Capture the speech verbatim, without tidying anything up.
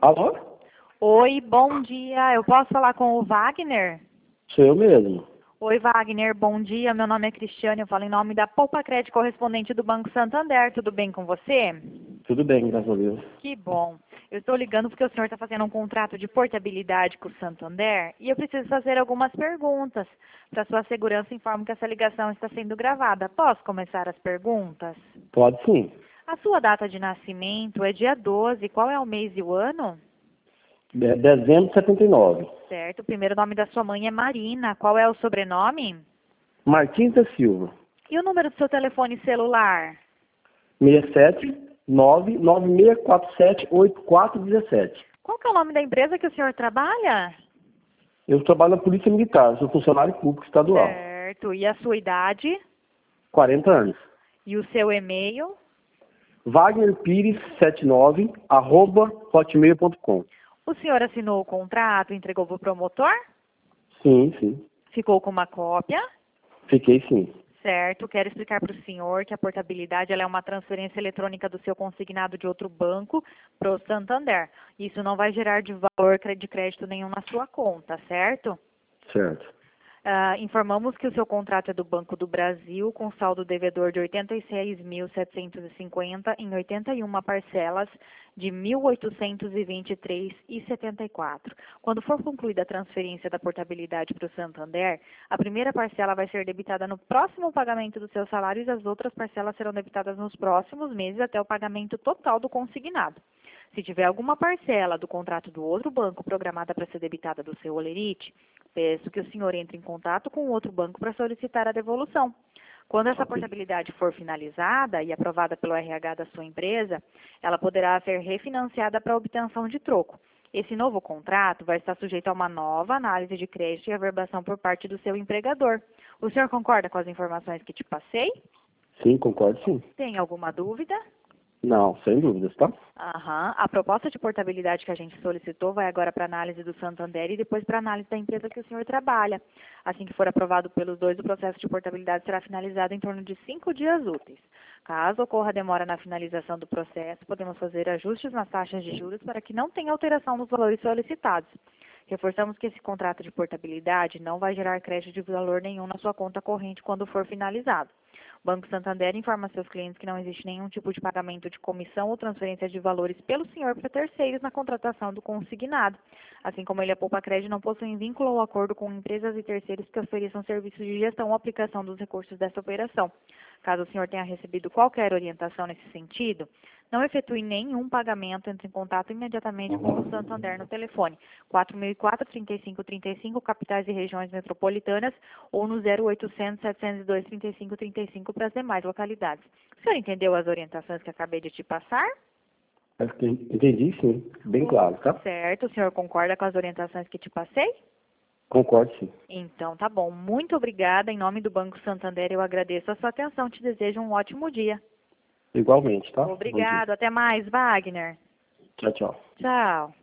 Alô? Oi, bom dia. Eu posso falar com o Wagner? Sou eu mesmo. Oi, Wagner, bom dia. Meu nome é Cristiane, eu falo em nome da Poupa Crédito correspondente do Banco Santander. Tudo bem com você? Tudo bem, graças a Deus. Que bom. Eu estou ligando porque o senhor está fazendo um contrato de portabilidade com o Santander e eu preciso fazer algumas perguntas. Para sua segurança, informo que essa ligação está sendo gravada. Posso começar as perguntas? Pode sim. A sua data de nascimento é dia doze. Qual é o mês e o ano? De- dezembro de setenta e nove. Certo. O primeiro nome da sua mãe é Marina. Qual é o sobrenome? Martins da Silva. E o número do seu telefone celular? seis sete nove nove seis quatro sete oito quatro um sete. Qual que é o nome da empresa que o senhor trabalha? Eu trabalho na Polícia Militar, sou funcionário público estadual. Certo. E a sua idade? quarenta anos. E o seu e-mail? Wagner Pires setenta e nove, arroba hotmail ponto com. O senhor assinou o contrato, entregou para o promotor? Sim, sim. Ficou com uma cópia? Fiquei sim. Certo. Quero explicar para o senhor que a portabilidade ela é uma transferência eletrônica do seu consignado de outro banco para o Santander. Isso não vai gerar de valor de crédito nenhum na sua conta, certo? Certo. Ah, informamos que o seu contrato é do Banco do Brasil, com saldo devedor de oitenta e seis mil setecentos e cinquenta em oitenta e uma parcelas de mil oitocentos e vinte e três reais e setenta e quatro centavos. Quando for concluída a transferência da portabilidade para o Santander, a primeira parcela vai ser debitada no próximo pagamento do seu salário e as outras parcelas serão debitadas nos próximos meses até o pagamento total do consignado. Se tiver alguma parcela do contrato do outro banco programada para ser debitada do seu holerite, peço que o senhor entre em contato com o outro banco para solicitar a devolução. Quando essa Ok. portabilidade for finalizada e aprovada pelo R H da sua empresa, ela poderá ser refinanciada para obtenção de troco. Esse novo contrato vai estar sujeito a uma nova análise de crédito e averbação por parte do seu empregador. O senhor concorda com as informações que te passei? Sim, concordo sim. Tem alguma dúvida? Não, sem dúvidas, tá? Aham. A proposta de portabilidade que a gente solicitou vai agora para análise do Santander e depois para análise da empresa que o senhor trabalha. Assim que for aprovado pelos dois, o processo de portabilidade será finalizado em torno de cinco dias úteis. Caso ocorra demora na finalização do processo, podemos fazer ajustes nas taxas de juros para que não tenha alteração nos valores solicitados. Reforçamos que esse contrato de portabilidade não vai gerar crédito de valor nenhum na sua conta corrente quando for finalizado. O Banco Santander informa seus clientes que não existe nenhum tipo de pagamento de comissão ou transferência de valores pelo senhor para terceiros na contratação do consignado. Assim como ele e a Poupa Crédito não possuem vínculo ou acordo com empresas e terceiros que ofereçam serviços de gestão ou aplicação dos recursos dessa operação. Caso o senhor tenha recebido qualquer orientação nesse sentido, não efetue nenhum pagamento, entre em contato imediatamente com o Santander no telefone quatro mil e quatro, trinta e cinco trinta e cinco, capitais e regiões metropolitanas, ou no zero oitocentos, setecentos e dois, trinta e cinco trinta e cinco para as demais localidades. O senhor entendeu as orientações que acabei de te passar? Acho que entendi sim, bem claro, tá? Certo, o senhor concorda com as orientações que te passei? Concordo sim. Então, tá bom. Muito obrigada. Em nome do Banco Santander, eu agradeço a sua atenção. Te desejo um ótimo dia. Igualmente, tá? Bom dia. Obrigado. Até mais, Wagner. Tchau, tchau. Tchau.